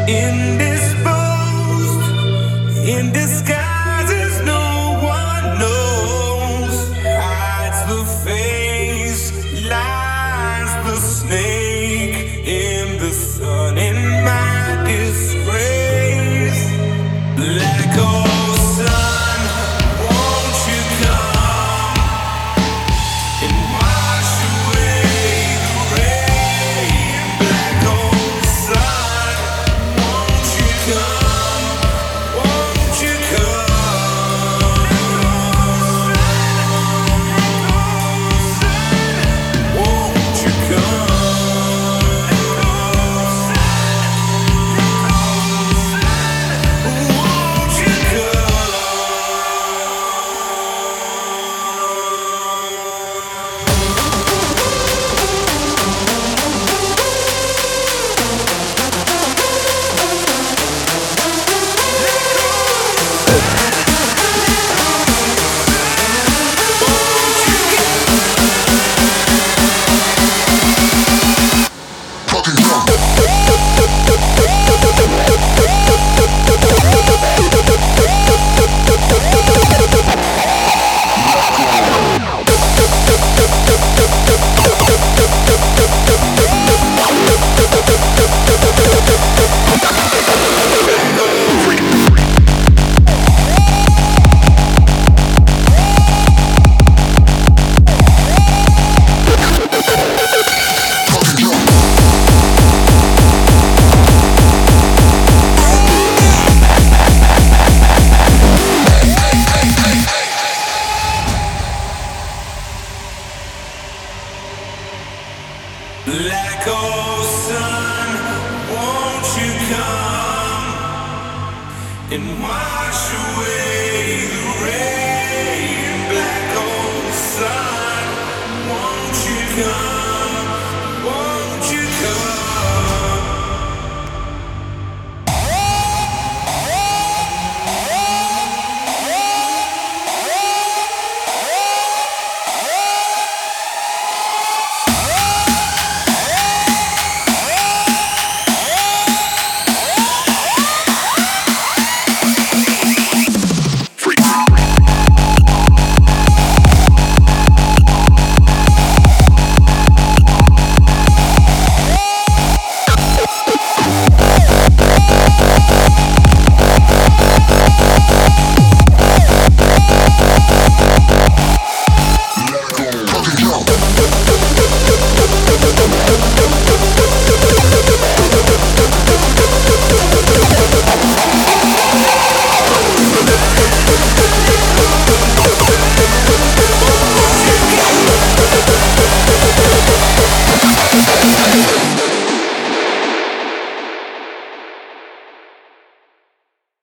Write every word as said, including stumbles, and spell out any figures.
indisposed, in disguises no one knows. Hides the face, lies the snake in the sun. In my disgrace, black old sun, won't you come and wash away the rain? Black old sun, won't you come? Won't you come? Won't you come? Won't you Black old sun, won't you come and wash away the rain? Black old sun, won't you come?